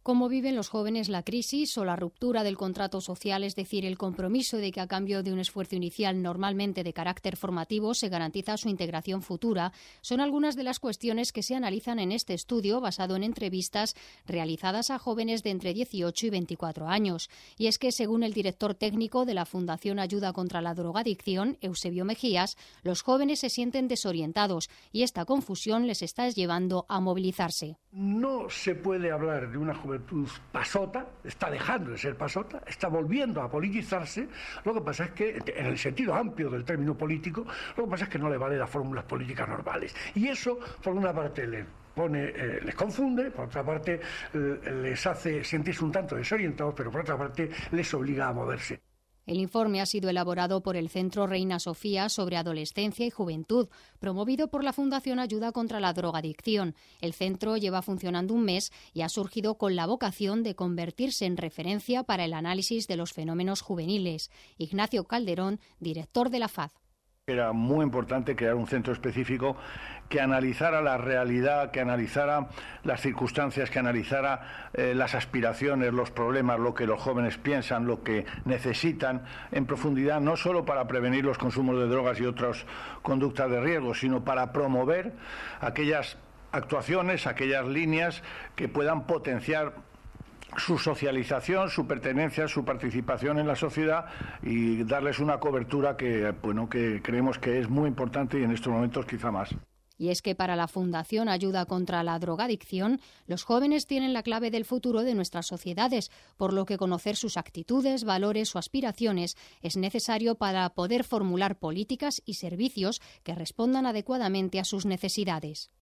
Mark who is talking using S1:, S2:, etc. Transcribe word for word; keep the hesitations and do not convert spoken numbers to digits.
S1: ¿Cómo viven los jóvenes la crisis o la ruptura del contrato social, es decir, el compromiso de que a cambio de un esfuerzo inicial normalmente de carácter formativo se garantiza su integración futura? Son algunas de las cuestiones que se analizan en este estudio basado en entrevistas realizadas a jóvenes de entre dieciocho y veinticuatro años. Y es que, según el director técnico de la Fundación Ayuda contra la Drogadicción, Eusebio Mejías, los jóvenes se sienten desorientados y esta confusión les está llevando a movilizarse.
S2: No se puede hablar de una juventud pasota, está dejando de ser pasota, está volviendo a politizarse. Lo que pasa es que, en el sentido amplio del término político, lo que pasa es que no le vale las fórmulas políticas normales. Y eso, por una parte, le pone, eh, les confunde, por otra parte, eh, les hace sentirse un tanto desorientados, pero por otra parte, les obliga a moverse.
S1: El informe ha sido elaborado por el Centro Reina Sofía sobre Adolescencia y Juventud, promovido por la Fundación Ayuda contra la Drogadicción. El centro lleva funcionando un mes y ha surgido con la vocación de convertirse en referencia para el análisis de los fenómenos juveniles. Ignacio Calderón, director de la F A D.
S3: Era muy importante crear un centro específico que analizara la realidad, que analizara las circunstancias, que analizara eh, las aspiraciones, los problemas, lo que los jóvenes piensan, lo que necesitan en profundidad, no solo para prevenir los consumos de drogas y otras conductas de riesgo, sino para promover aquellas actuaciones, aquellas líneas que puedan potenciar su socialización, su pertenencia, su participación en la sociedad y darles una cobertura que, bueno, que creemos que es muy importante y en estos momentos quizá más.
S1: Y es que para la Fundación Ayuda contra la Drogadicción, los jóvenes tienen la clave del futuro de nuestras sociedades, por lo que conocer sus actitudes, valores o aspiraciones es necesario para poder formular políticas y servicios que respondan adecuadamente a sus necesidades.